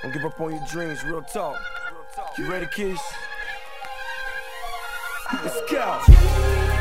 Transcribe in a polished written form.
Don't give up on your dreams, real talk. You ready, kids? Let's go.